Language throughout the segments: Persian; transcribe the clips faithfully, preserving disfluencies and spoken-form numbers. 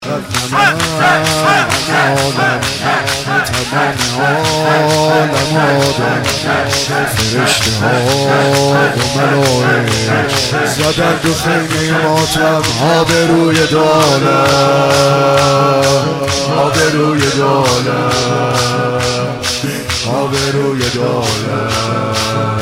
تمام عالم آدم فرشته ها و ملائک زدن دو خیمه ماتم آبروی دالم آبروی دالم آبروی دالم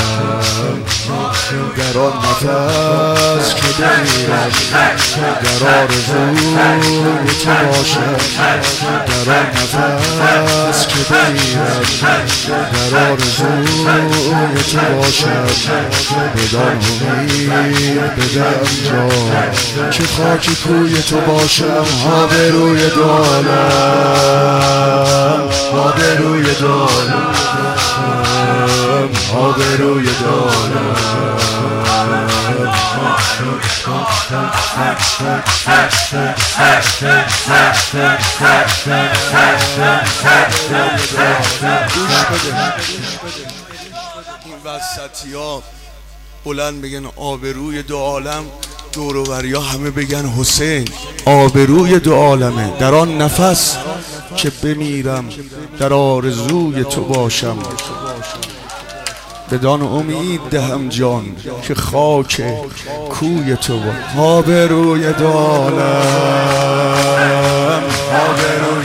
در آن نفس که بمیرم در آرزوی تو باشم در آن نفس که بمیرم در آرزوی تو باشم بدان امید بدم جان که خاک کوی تو باشم آبروی دالم آبروی دالم آبروی دالم این وسطی ها بلند بگن آبروی دو عالم، دور و بریا همه بگن حسین آبروی دو عالمه. در آن نفس که بمیرم در آرزوی تو باشم بدان امید دهم جان که خاک کوی تو با آبروی دالم آبروی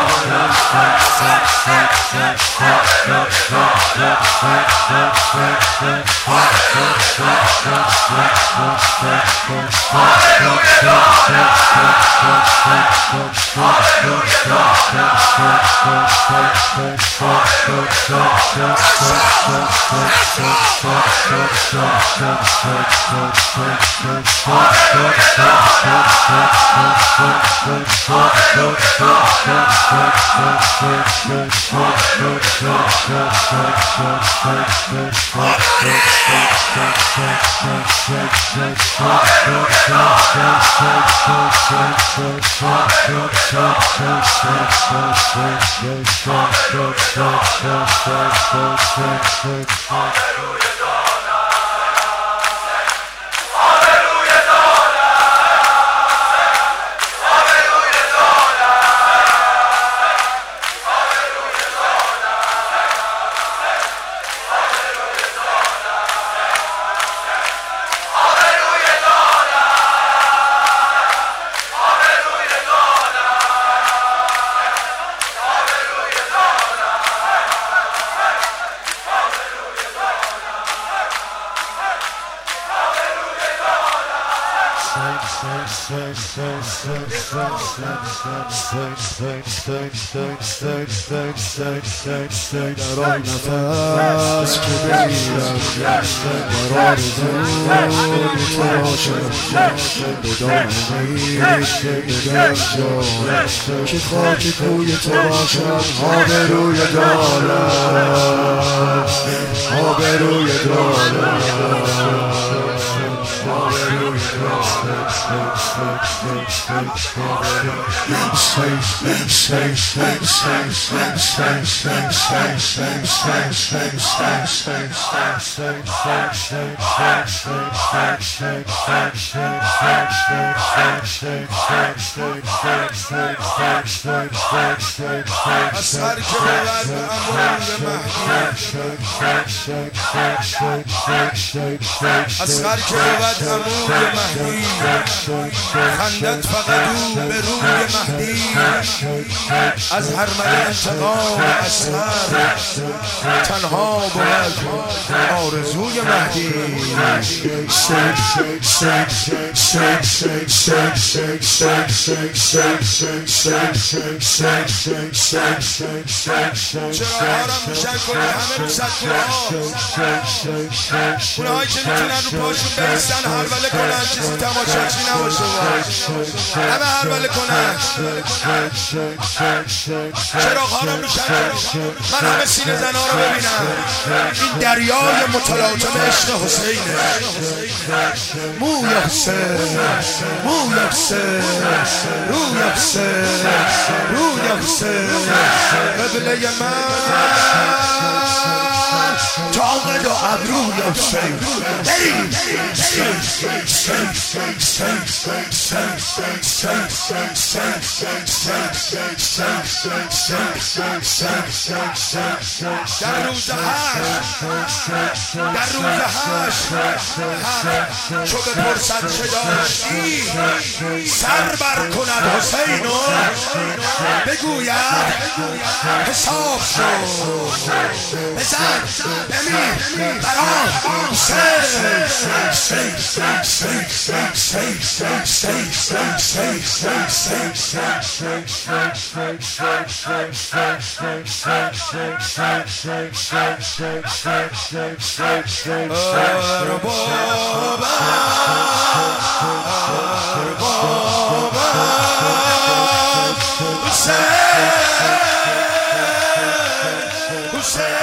در آن نفس که بمیرم در آرزوی تو باشم بدان امید بدم جان که خاک کوی تو باشم آبروی دالم آبروی دالم اصغر که بود امروی مهدی خندت فقط او به روی مهدی از هرمن انتقام اصغر تنها بود آرزوی مهدی چرا آرام روشن کنید همه رو سطور اونه هایی که میتونن رو پاشون بیستن هربله کنن چیزی تماشاچی نباشه همه هربله کنن چراغ ها رو روشن کن. من همه سینه زنها رو ببینم. این دریای متلاطم عشق حسینه. موی حسین، موی حسین، روی حسین، روی حسین، قبله من تاقد و ابروی حسین. بریم در روز هشت، در روز هشت چو بپرسد چه داشتی سر بر کند حسین و بگوید حساب شد. بزن بمیر برام حسین. اربابم اربابم حسین حسین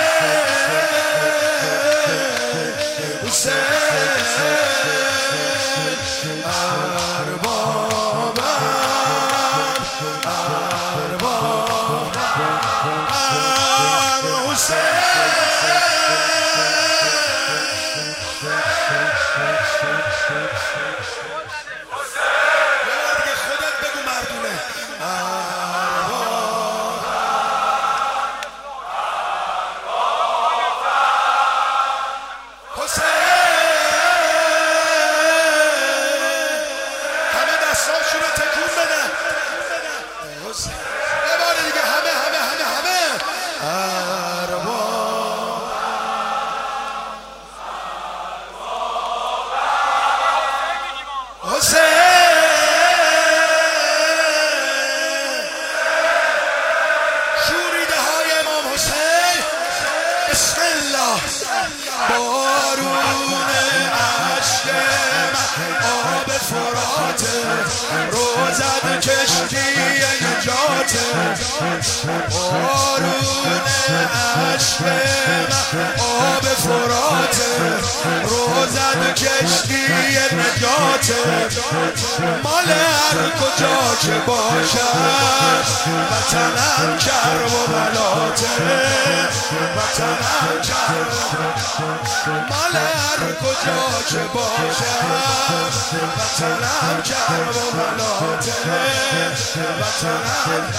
روزد کشتی نجات بارون عشق آب فرات روزد کشتی نجات مال هر کجا که باشد وطنم کرب و بلاته وطنم کرب مال هر کجا که باشد وطنم کرب و بلاته وطنم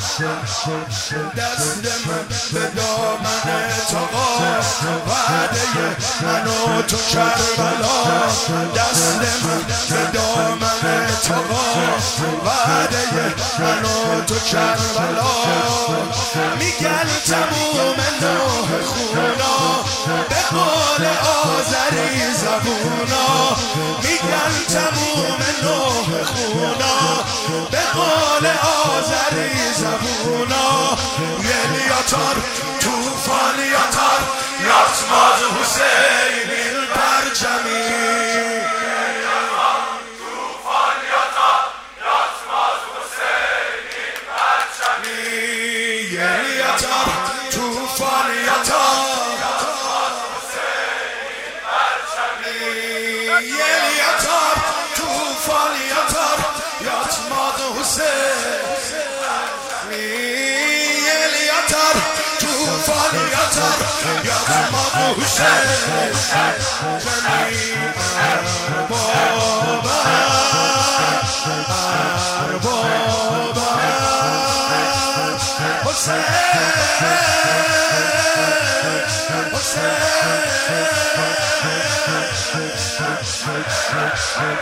دست من به دامن تقا وعده من و تو کربلا دست من به دامن تقا وعده من و تو کربلا میگن تموم نوح خونا به قول آذری زبونا میگن تموم نوح خونا به قول آذری زبونا یلیاتار توفانیاتار یاتماز حسین این پرچمی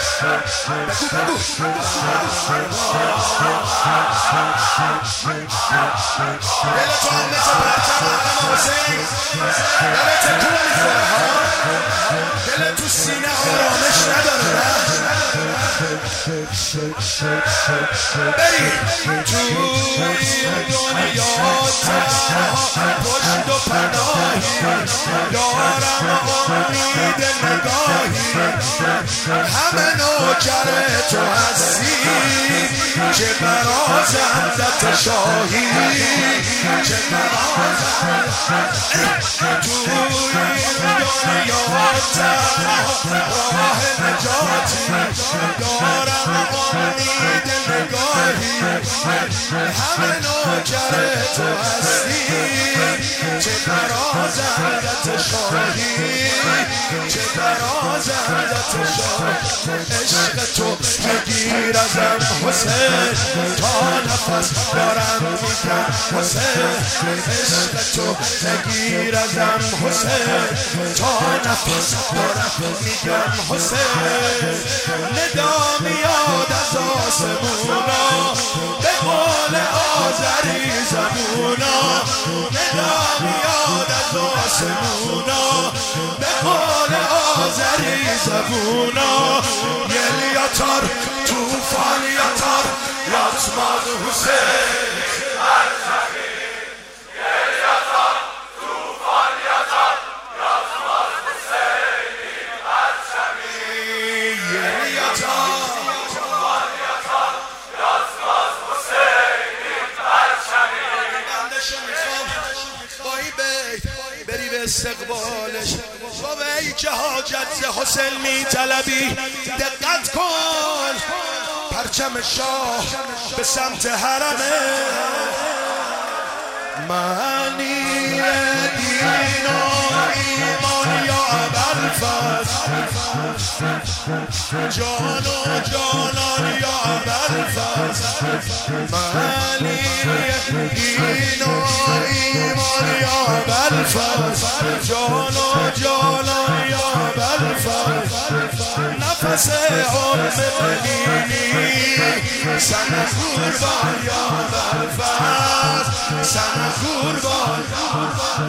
Hussein دلتو هم مثل پرچم علم حسین دلت تکون میخوره ها، دلت تو سینه آرامش نداره نه بری توی دنیا تنها پشت و پناهی دارم امید نگاهی همه نوکر تو هستی که برازندت شاهی که برازندت توی دنیا تنها راه نجاتی دارم امید نگاهی همه نوکر تو هستی چه برازندت شاهی چه برازندت شاهی عشق تو بگیر ازم حسین تا نفس دارم میگم حسین عشق تو بگیر ازم حسین تا نفس دارم میگم حسین ندا میاد از آسمونا به قول آذری زبونا ندا میاد از آسمونا به قول آذری زبونا یل یاتار توفان یاتار یاتماد حسین بری به استقبالش با وی که حاجت ز حسین می طلبی دقت کن پرچم شاه به سمت حرمه معنی دین و ایمان یا ابوالفضل جان و جانان یا ابوالفضل معنی دین و ایمان یا ابوالفضل جان و جانان یا ابوالفضل نفس ام بنینی سن قربان یا ابوالفضل سن قربان